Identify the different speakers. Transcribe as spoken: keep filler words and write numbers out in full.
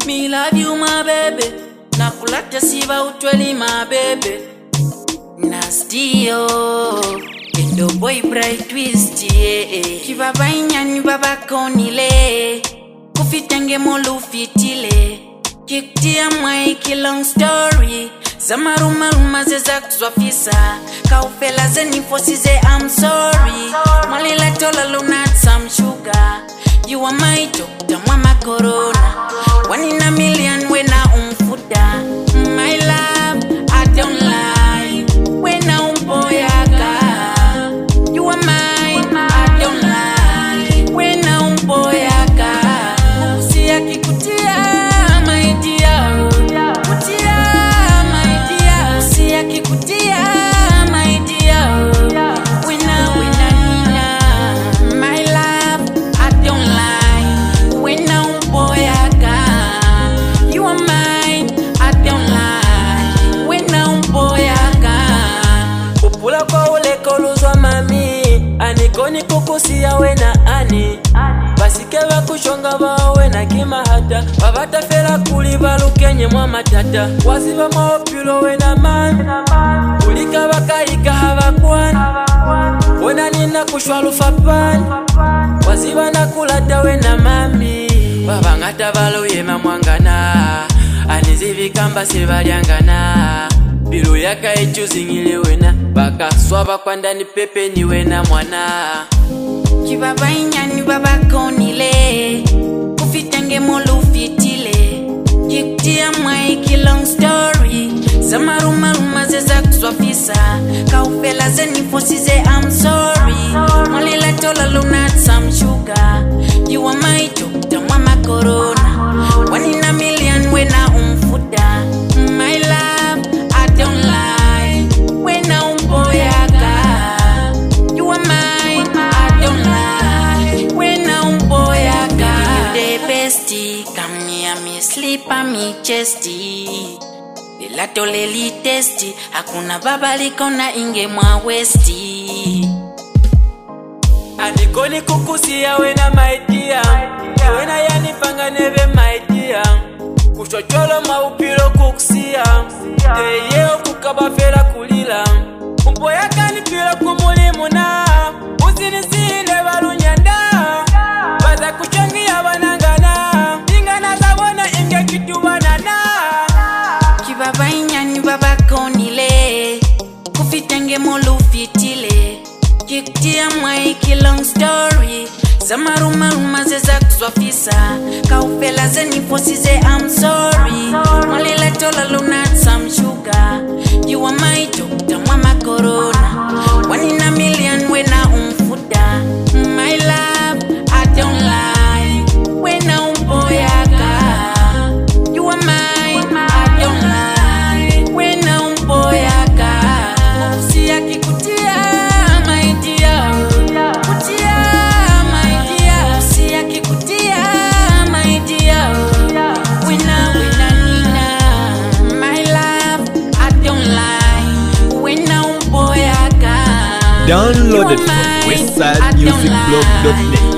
Speaker 1: Me love you my baby, nakulata siba utweli my baby. Nasty yo, endo boy bright twist yeah. Kibaba inyani baba konile, kufitenge molu fitile. Kiktia mwaiki long story, zamaruma ruma zeza kuzwafisa. Kaufela zeni fosi ze I'm sorry. Malila tola lunat some sugar. You are my doctor mama corona. One in a million when I umfuda. My love, I don't lie. When I umboyaga. You are mine, I don't lie. When I umboyaga. Kusia kikutia, my dear. Kutia, my dear. Kusia kikutia, my dear. When I, when I nina. My love, I don't lie. When I umboyaga. You are mine, I don't lie. When I umboyaga. Upula kwa ule koluzwa mami. Anikoni kukusia wena ani. Basikeba kushonga bawe na kima hata. Babata fela kuliba lukenye mwa matata. Waziba maopilo wena man. Ulika wakaika hava kwan. Wena nina kushwalu fapan. Waziba na kulata wena mami. Babangata balo yema mwangana. Anizivi kamba sebaliangana. Bilu yaka echu zingile wena. Baka swaba kwa ndani pepe ni wena mwana. Kibaba inyani baba konile, kufitenge molu fitile. Kiktia mwaiki long story, zamaruma ruma zeza kuzwafisa. Kaufela zeni fosi ze I'm sorry. Malila tola lunat some sugar. You are my doctor mama corona. One in a million when I umfuda. My love, I don't lie. When I umboyaga. You are mine, I don't lie. When I umboyaga. The bestie, come near me, sleep on me chesty. Lilato leli testi, hakuna baba liko na inge mwa westi. Anikoni kukusia wena my dear. Wena yani panga neve my dear. Kushocholo maupilo kukusia. Teyeo kukaba fela kulila. Umboyaga ni pila kumulimu na. Usinisinde balunyanda. Baza kuchongia banangana. Ingana zabona inge kitu banana. Kibaba inyani baba konile, kufitenge molu fitile. Kiktia mwaiki long story, zamaruma ruma zeza kuzwafisa. Kaufela zeni fosi ze I'm sorry. Malila tola lunat some sugar. You are my doctor mama corona. One in a million when I umfuda. My love, I don't lie. When I umboyaga. You are mine, I don't lie. When I umboyaga. Kusia kikutia, my dear. Kutia, my dear. Kusia kikutia, my dear. When I, when I nina. My love, I don't lie. When I umboyaga.
Speaker 2: Download it from westside music blog dot net.